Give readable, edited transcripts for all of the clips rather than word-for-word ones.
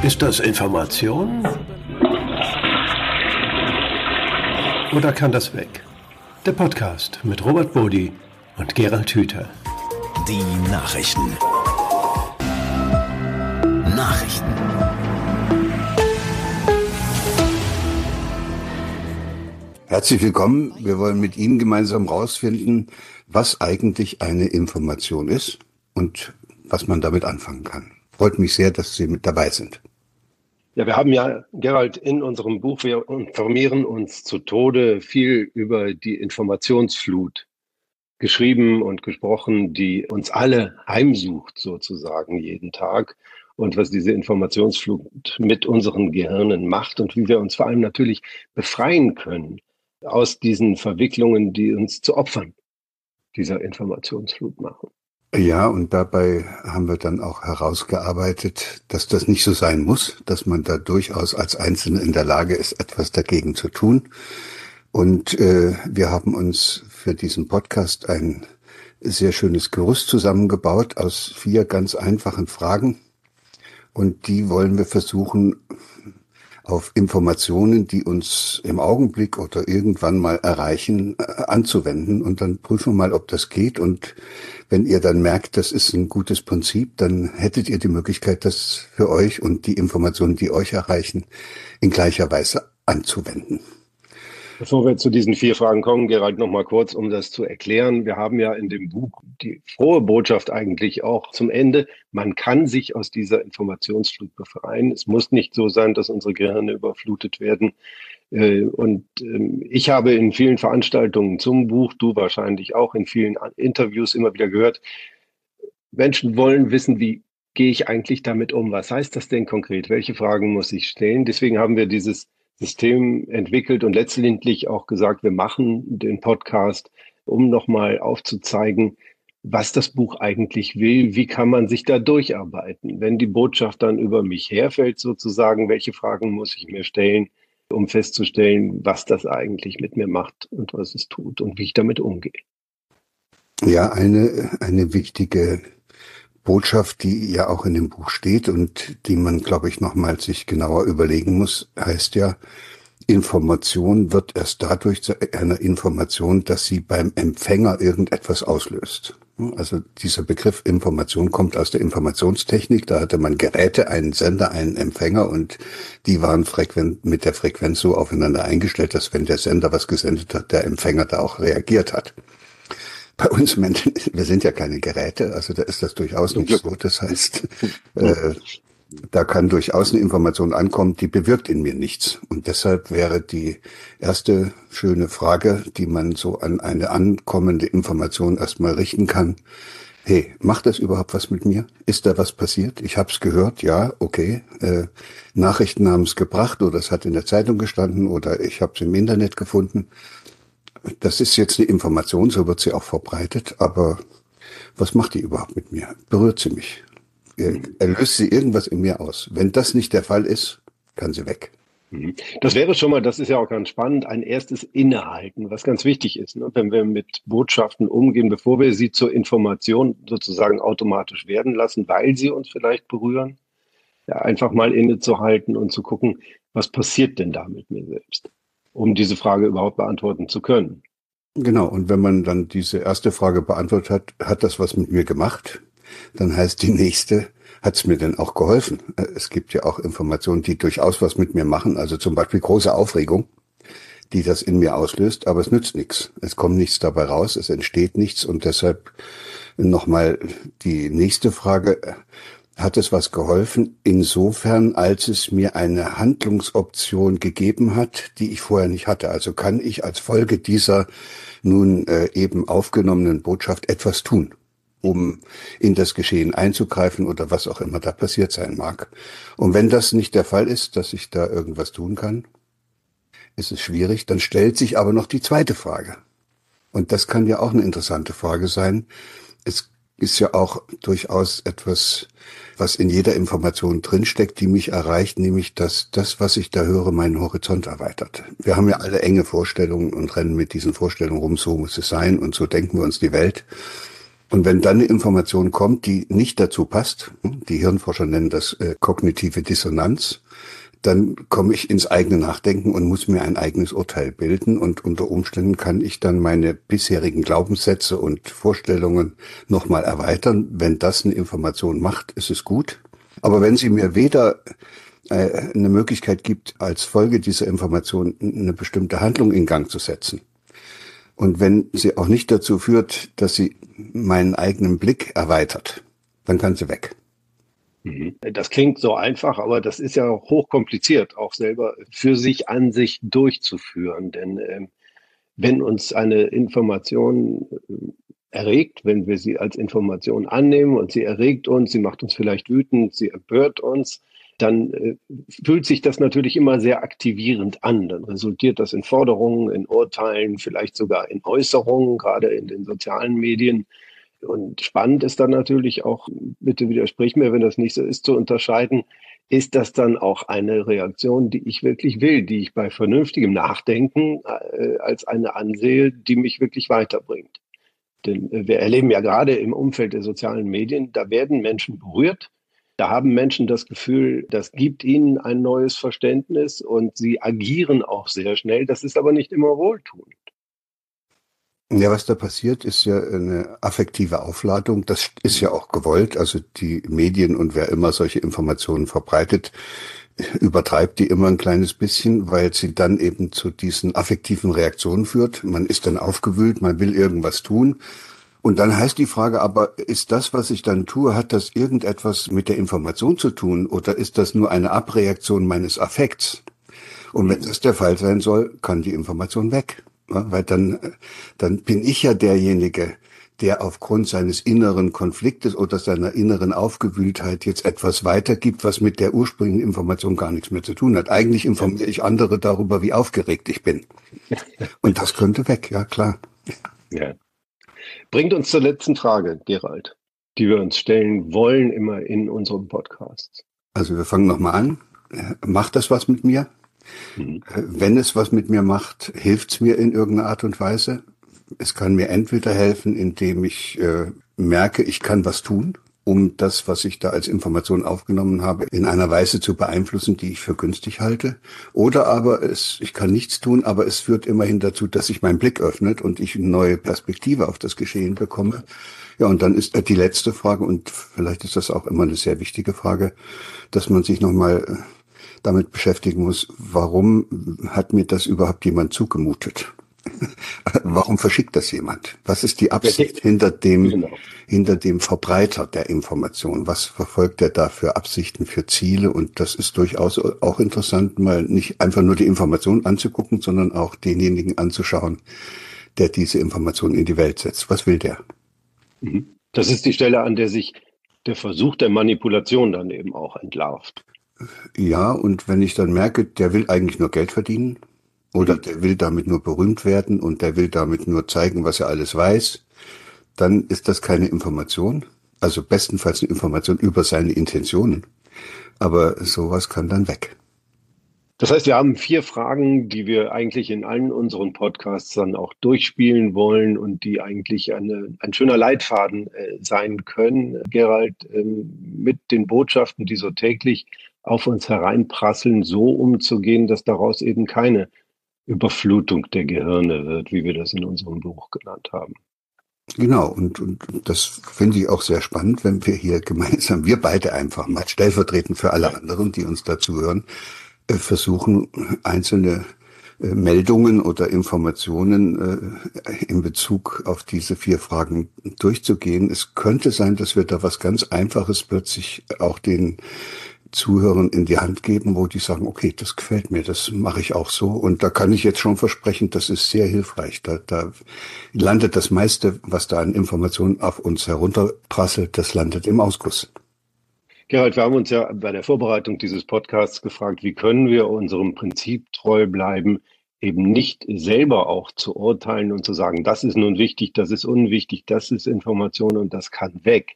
Ist das Information? Oder kann das weg? Der Podcast mit Robert Bodi und Gerald Hüther. Die Nachrichten. Herzlich willkommen. Wir wollen mit Ihnen gemeinsam herausfinden, was eigentlich eine Information ist und was man damit anfangen kann. Freut mich sehr, dass Sie mit dabei sind. Ja, wir haben ja, Gerald, in unserem Buch, wir informieren uns zu Tode, viel über die Informationsflut geschrieben und gesprochen, die uns alle heimsucht sozusagen jeden Tag, und was diese Informationsflut mit unseren Gehirnen macht und wie wir uns vor allem natürlich befreien können aus diesen Verwicklungen, die uns zu Opfern dieser Informationsflut machen. Ja, und dabei haben wir dann auch herausgearbeitet, dass das nicht so sein muss, dass man da durchaus als Einzelne in der Lage ist, etwas dagegen zu tun. Und wir haben uns für diesen Podcast ein sehr schönes Gerüst zusammengebaut aus 4 ganz einfachen Fragen. Und die wollen wir versuchen, auf Informationen, die uns im Augenblick oder irgendwann mal erreichen, anzuwenden. Und dann prüfen wir mal, ob das geht. Und wenn ihr dann merkt, das ist ein gutes Prinzip, dann hättet ihr die Möglichkeit, das für euch und die Informationen, die euch erreichen, in gleicher Weise anzuwenden. Bevor wir zu diesen 4 Fragen kommen, Gerald, noch mal kurz, um das zu erklären. Wir haben ja in dem Buch die frohe Botschaft eigentlich auch zum Ende. Man kann sich aus dieser Informationsflut befreien. Es muss nicht so sein, dass unsere Gehirne überflutet werden. Ich habe in vielen Veranstaltungen zum Buch, du wahrscheinlich auch, in vielen Interviews immer wieder gehört, Menschen wollen wissen, wie gehe ich eigentlich damit um? Was heißt das denn konkret? Welche Fragen muss ich stellen? Deswegen haben wir dieses System entwickelt und letztendlich auch gesagt, wir machen den Podcast, um nochmal aufzuzeigen, was das Buch eigentlich will, wie kann man sich da durcharbeiten. Wenn die Botschaft dann über mich herfällt sozusagen, welche Fragen muss ich mir stellen, um festzustellen, was das eigentlich mit mir macht und was es tut und wie ich damit umgehe. Ja, eine wichtige Botschaft, die ja auch in dem Buch steht und die man, glaube ich, nochmal sich genauer überlegen muss, heißt ja, Information wird erst dadurch zu einer Information, dass sie beim Empfänger irgendetwas auslöst. Also dieser Begriff Information kommt aus der Informationstechnik. Da hatte man Geräte, einen Sender, einen Empfänger, und die waren mit der Frequenz so aufeinander eingestellt, dass wenn der Sender was gesendet hat, der Empfänger da auch reagiert hat. Bei uns Menschen, wir sind ja keine Geräte, also da ist das durchaus nicht so. Das heißt, da kann durchaus eine Information ankommen, die bewirkt in mir nichts. Und deshalb wäre die erste schöne Frage, die man so an eine ankommende Information erstmal richten kann: Hey, macht das überhaupt was mit mir? Ist da was passiert? Ich habe es gehört, ja, okay. Nachrichten haben es gebracht, oder es hat in der Zeitung gestanden, oder ich habe es im Internet gefunden. Das ist jetzt eine Information, so wird sie auch verbreitet, aber was macht die überhaupt mit mir? Berührt sie mich? Löst sie irgendwas in mir aus? Wenn das nicht der Fall ist, kann sie weg. Das wäre schon mal, das ist ja auch ganz spannend, ein erstes Innehalten, was ganz wichtig ist, ne? Wenn wir mit Botschaften umgehen, bevor wir sie zur Information sozusagen automatisch werden lassen, weil sie uns vielleicht berühren, ja, einfach mal innezuhalten und zu gucken, was passiert denn da mit mir selbst, um diese Frage überhaupt beantworten zu können. Genau, und wenn man dann diese erste Frage beantwortet hat, hat das was mit mir gemacht? Dann heißt die nächste, hat es mir denn auch geholfen? Es gibt ja auch Informationen, die durchaus was mit mir machen, also zum Beispiel große Aufregung, die das in mir auslöst, aber es nützt nichts. Es kommt nichts dabei raus, es entsteht nichts, und deshalb nochmal die nächste Frage: Hat es was geholfen? Insofern, als es mir eine Handlungsoption gegeben hat, die ich vorher nicht hatte. Also kann ich als Folge dieser nun eben aufgenommenen Botschaft etwas tun, um in das Geschehen einzugreifen oder was auch immer da passiert sein mag. Und wenn das nicht der Fall ist, dass ich da irgendwas tun kann, ist es schwierig. Dann stellt sich aber noch die zweite Frage. Und das kann ja auch eine interessante Frage sein. Es ist ja auch durchaus etwas, was in jeder Information drinsteckt, die mich erreicht, nämlich, dass das, was ich da höre, meinen Horizont erweitert. Wir haben ja alle enge Vorstellungen und rennen mit diesen Vorstellungen rum, so muss es sein und so denken wir uns die Welt. Und wenn dann eine Information kommt, die nicht dazu passt, die Hirnforscher nennen das kognitive Dissonanz, dann komme ich ins eigene Nachdenken und muss mir ein eigenes Urteil bilden. Und unter Umständen kann ich dann meine bisherigen Glaubenssätze und Vorstellungen nochmal erweitern. Wenn das eine Information macht, ist es gut. Aber wenn sie mir weder eine Möglichkeit gibt, als Folge dieser Information eine bestimmte Handlung in Gang zu setzen, und wenn sie auch nicht dazu führt, dass sie meinen eigenen Blick erweitert, dann kann sie weg. Das klingt so einfach, aber das ist ja hochkompliziert, auch selber für sich an sich durchzuführen. Denn wenn uns eine Information erregt, wenn wir sie als Information annehmen und sie erregt uns, sie macht uns vielleicht wütend, sie empört uns, dann fühlt sich das natürlich immer sehr aktivierend an. Dann resultiert das in Forderungen, in Urteilen, vielleicht sogar in Äußerungen, gerade in den sozialen Medien. Und spannend ist dann natürlich auch, bitte widersprich mir, wenn das nicht so ist, zu unterscheiden, ist das dann auch eine Reaktion, die ich wirklich will, die ich bei vernünftigem Nachdenken als eine ansehe, die mich wirklich weiterbringt. Denn wir erleben ja gerade im Umfeld der sozialen Medien, da werden Menschen berührt, da haben Menschen das Gefühl, das gibt ihnen ein neues Verständnis und sie agieren auch sehr schnell. Das ist aber nicht immer wohltuend. Ja, was da passiert, ist ja eine affektive Aufladung. Das ist ja auch gewollt. Also die Medien und wer immer solche Informationen verbreitet, übertreibt die immer ein kleines bisschen, weil sie dann eben zu diesen affektiven Reaktionen führt. Man ist dann aufgewühlt, man will irgendwas tun. Und dann heißt die Frage aber, ist das, was ich dann tue, hat das irgendetwas mit der Information zu tun oder ist das nur eine Abreaktion meines Affekts? Und wenn das der Fall sein soll, kann die Information weg. Ja, weil dann bin ich ja derjenige, der aufgrund seines inneren Konfliktes oder seiner inneren Aufgewühltheit jetzt etwas weitergibt, was mit der ursprünglichen Information gar nichts mehr zu tun hat. Eigentlich informiere ich andere darüber, wie aufgeregt ich bin. Und das könnte weg, ja klar. Ja. Bringt uns zur letzten Frage, Gerald, die wir uns stellen wollen immer in unserem Podcast. Also wir fangen nochmal an. Macht das was mit mir? Wenn es was mit mir macht, hilft es mir in irgendeiner Art und Weise. Es kann mir entweder helfen, indem ich merke, ich kann was tun, um das, was ich da als Information aufgenommen habe, in einer Weise zu beeinflussen, die ich für günstig halte. Oder aber ich kann nichts tun, aber es führt immerhin dazu, dass sich mein Blick öffnet und ich eine neue Perspektive auf das Geschehen bekomme. Ja, und dann ist die letzte Frage, und vielleicht ist das auch immer eine sehr wichtige Frage, dass man sich nochmal damit beschäftigen muss, warum hat mir das überhaupt jemand zugemutet? Warum verschickt das jemand? Was ist die Absicht hinter dem Verbreiter der Information? Was verfolgt er da für Absichten, für Ziele? Und das ist durchaus auch interessant, mal nicht einfach nur die Information anzugucken, sondern auch denjenigen anzuschauen, der diese Information in die Welt setzt. Was will der? Das ist die Stelle, an der sich der Versuch der Manipulation dann eben auch entlarvt. Ja, und wenn ich dann merke, der will eigentlich nur Geld verdienen oder der will damit nur berühmt werden und der will damit nur zeigen, was er alles weiß, dann ist das keine Information. Also bestenfalls eine Information über seine Intentionen. Aber sowas kann dann weg. Das heißt, wir haben 4 Fragen, die wir eigentlich in allen unseren Podcasts dann auch durchspielen wollen und die eigentlich ein schöner Leitfaden sein können, Gerald, mit den Botschaften, die so täglich auf uns hereinprasseln, so umzugehen, dass daraus eben keine Überflutung der Gehirne wird, wie wir das in unserem Buch genannt haben. Genau, und das finde ich auch sehr spannend, wenn wir hier gemeinsam, wir beide einfach mal stellvertretend für alle anderen, die uns dazu hören, versuchen, einzelne Meldungen oder Informationen in Bezug auf diese 4 Fragen durchzugehen. Es könnte sein, dass wir da was ganz Einfaches plötzlich auch den Zuhörern in die Hand geben, wo die sagen, okay, das gefällt mir, das mache ich auch so. Und da kann ich jetzt schon versprechen, das ist sehr hilfreich. Da landet das meiste, was da an Informationen auf uns herunterprasselt, das landet im Ausguss. Gerald, wir haben uns ja bei der Vorbereitung dieses Podcasts gefragt, wie können wir unserem Prinzip treu bleiben, eben nicht selber auch zu urteilen und zu sagen, das ist nun wichtig, das ist unwichtig, das ist Information und das kann weg.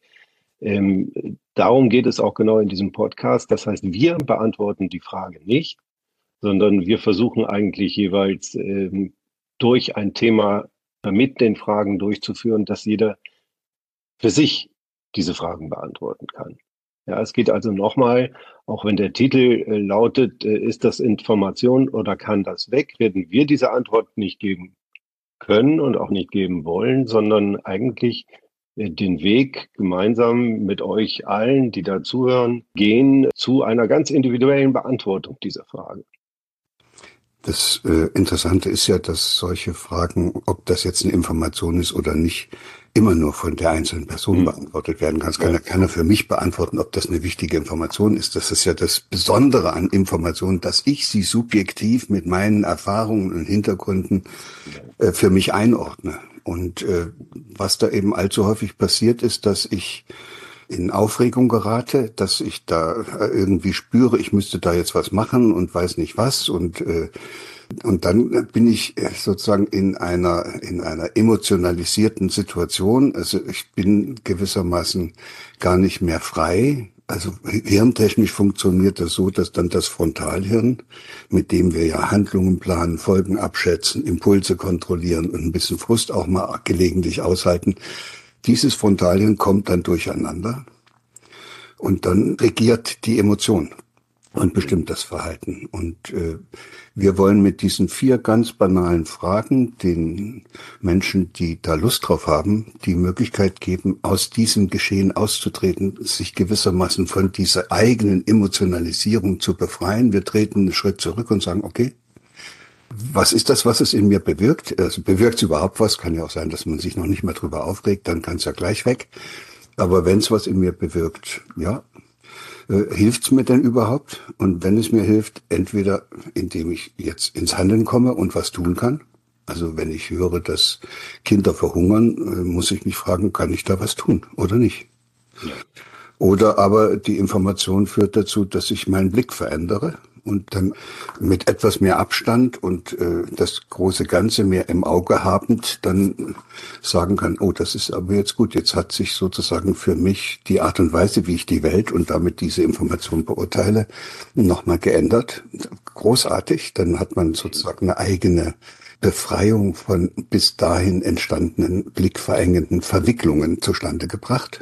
Darum geht es auch genau in diesem Podcast. Das heißt, wir beantworten die Frage nicht, sondern wir versuchen eigentlich jeweils durch ein Thema mit den Fragen durchzuführen, dass jeder für sich diese Fragen beantworten kann. Ja, es geht also nochmal, auch wenn der Titel lautet, ist das Information oder kann das weg, werden wir diese Antwort nicht geben können und auch nicht geben wollen, sondern eigentlich den Weg gemeinsam mit euch allen, die da zuhören, gehen zu einer ganz individuellen Beantwortung dieser Frage. Das Interessante ist ja, dass solche Fragen, ob das jetzt eine Information ist oder nicht, immer nur von der einzelnen Person beantwortet werden kann. Es kann ja keiner für mich beantworten, ob das eine wichtige Information ist. Das ist ja das Besondere an Informationen, dass ich sie subjektiv mit meinen Erfahrungen und Hintergründen für mich einordne. Und was da eben allzu häufig passiert, ist, dass ich in Aufregung gerate, dass ich da irgendwie spüre, ich müsste da jetzt was machen und weiß nicht was und dann bin ich sozusagen in einer emotionalisierten Situation. Also ich bin gewissermaßen gar nicht mehr frei. Also hirntechnisch funktioniert das so, dass dann das Frontalhirn, mit dem wir ja Handlungen planen, Folgen abschätzen, Impulse kontrollieren und ein bisschen Frust auch mal gelegentlich aushalten, dieses Frontalhirn kommt dann durcheinander und dann regiert die Emotion und bestimmt das Verhalten. Und wir wollen mit diesen 4 ganz banalen Fragen den Menschen, die da Lust drauf haben, die Möglichkeit geben, aus diesem Geschehen auszutreten, sich gewissermaßen von dieser eigenen Emotionalisierung zu befreien. Wir treten einen Schritt zurück und sagen, okay, was ist das, was es in mir bewirkt? Also bewirkt es überhaupt was? Kann ja auch sein, dass man sich noch nicht mehr drüber aufregt, dann kann es ja gleich weg. Aber wenn es was in mir bewirkt, ja, hilft es mir denn überhaupt? Und wenn es mir hilft, entweder indem ich jetzt ins Handeln komme und was tun kann. Also wenn ich höre, dass Kinder verhungern, muss ich mich fragen, kann ich da was tun oder nicht? Ja. Oder aber die Information führt dazu, dass ich meinen Blick verändere und dann mit etwas mehr Abstand und das große Ganze mehr im Auge habend dann sagen kann, oh, das ist aber jetzt gut, jetzt hat sich sozusagen für mich die Art und Weise, wie ich die Welt und damit diese Information beurteile, nochmal geändert. Großartig, dann hat man sozusagen eine eigene Befreiung von bis dahin entstandenen blickverengenden Verwicklungen zustande gebracht.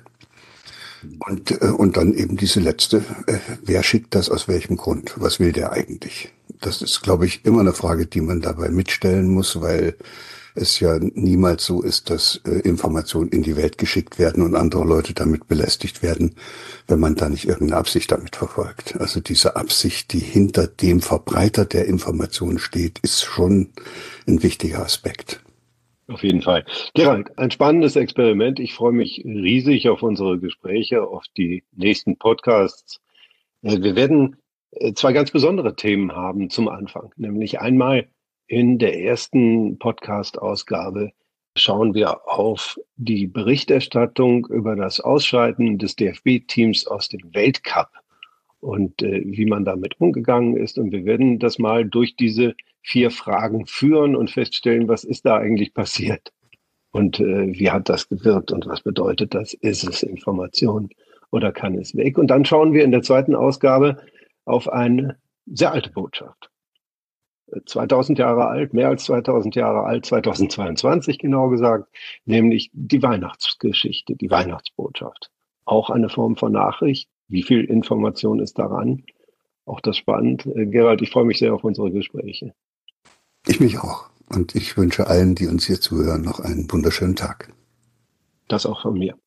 Und dann eben diese letzte, wer schickt das, aus welchem Grund? Was will der eigentlich? Das ist, glaube ich, immer eine Frage, die man dabei mitstellen muss, weil es ja niemals so ist, dass Informationen in die Welt geschickt werden und andere Leute damit belästigt werden, wenn man da nicht irgendeine Absicht damit verfolgt. Also diese Absicht, die hinter dem Verbreiter der Information steht, ist schon ein wichtiger Aspekt. Auf jeden Fall. Gerald, ein spannendes Experiment. Ich freue mich riesig auf unsere Gespräche, auf die nächsten Podcasts. Wir werden 2 ganz besondere Themen haben zum Anfang. Nämlich einmal in der ersten Podcast-Ausgabe schauen wir auf die Berichterstattung über das Ausscheiden des DFB-Teams aus dem Weltcup und wie man damit umgegangen ist. Und wir werden das mal durch diese 4 Fragen führen und feststellen, was ist da eigentlich passiert und wie hat das gewirkt und was bedeutet das? Ist es Information oder kann es weg? Und dann schauen wir in der zweiten Ausgabe auf eine sehr alte Botschaft. 2000 Jahre alt, mehr als 2000 Jahre alt, 2022 genau gesagt, nämlich die Weihnachtsgeschichte, die Weihnachtsbotschaft. Auch eine Form von Nachricht. Wie viel Information ist daran? Auch das spannend. Gerald, ich freue mich sehr auf unsere Gespräche. Ich mich auch. Und ich wünsche allen, die uns hier zuhören, noch einen wunderschönen Tag. Das auch von mir.